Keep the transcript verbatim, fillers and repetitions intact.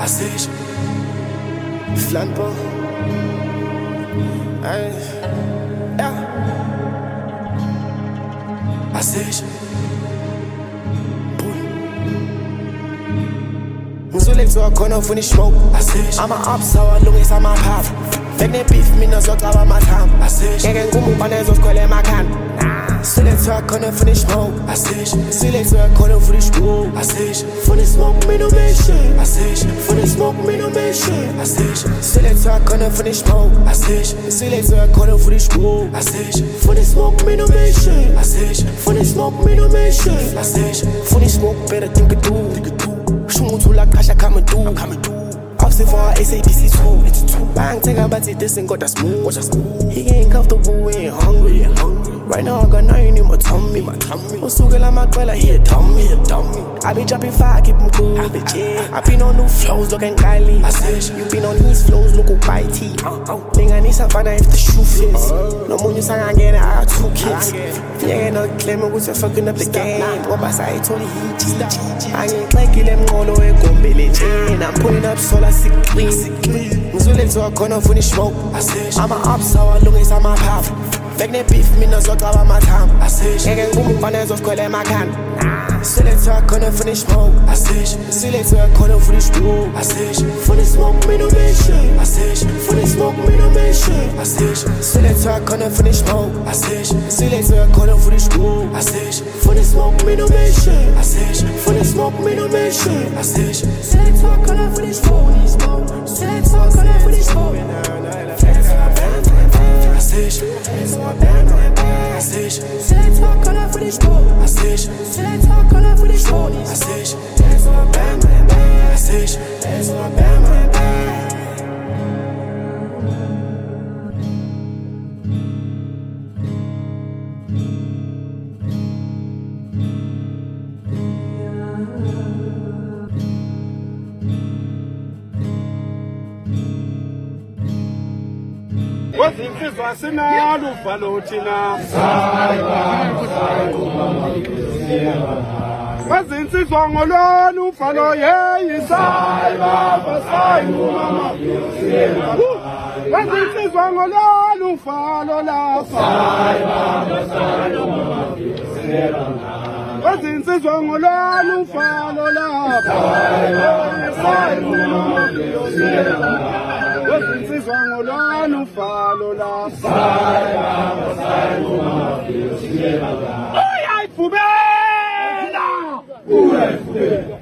Assiste. Flampo. Hey. Yeah. Assiste. Ngizolethwa khona ufuna smoke. Ama ups awalungisa amaphavu. Fake beef mina zocaba amathambo. Ngeke ngikumbumba nezosikole emakhanda. Silethwa khona ufuna smoke. Silethwa khona ufuna smoke. Funa smoke mina umeshe. Funa smoke mina umeshe. Silethwa khona ufuna smoke. Silethwa khona ufuna smoke. Funa smoke mina umeshe. Funa smoke mina umeshe. Funa smoke better think it do. Shumuthu la kasha coming through. Opposite for our S A B C two. Bang take about it, this ain't got that smooth. He ain't comfortable, we ain't hungry. Right now I got nothing in my tummy. Osuke la makwela, he a dummy. I be dropping fire, keep him cool, bitch, yeah. I been on new flows, looking Kylie. You been on his flows, look bitey. Think I need some fun if the shoe fits. No more you sang again, I got two kids. Yeah, no claiming with you fucking up the game. What by side, only he G. I ain't like it, them all the way, go village. And I'm pulling up solar sick clean. Ngizolethwa khona ufuna smoke. Ama ups awalungisa amaphavu. Fake beef mina zocaba amathambo. Ngeke ngikumbumba nezosikole emakhanda. Silethwa khona ufuna smoke. Silethwa khona ufuna smoke. Funa smoke mina umeshe. Funa smoke mina umeshe. Silethwa khona ufuna smoke. Silethwa khona ufuna smoke. Funa smoke mina umeshe. Funa smoke mina umeshe. Silethwa khona ufuna smoke. Silethwa khona ufuna smoke. Assiste. Assiste. Silethwa khona ufuna smoke. Silethwa khona ufuna smoke. Assiste. Assiste. Wazimfizwa sinalo uvalo thina wazinsizwa ngolwani uvalo yeyisayi baba sayi mama wazinsizwa ngolwani uvalo lapha wazinsizwa ngolwani uvalo lapha sayi mama wazinsizwa ngolwani uvalo lapha sayi baba sayi mama uyayivubela uyayivubela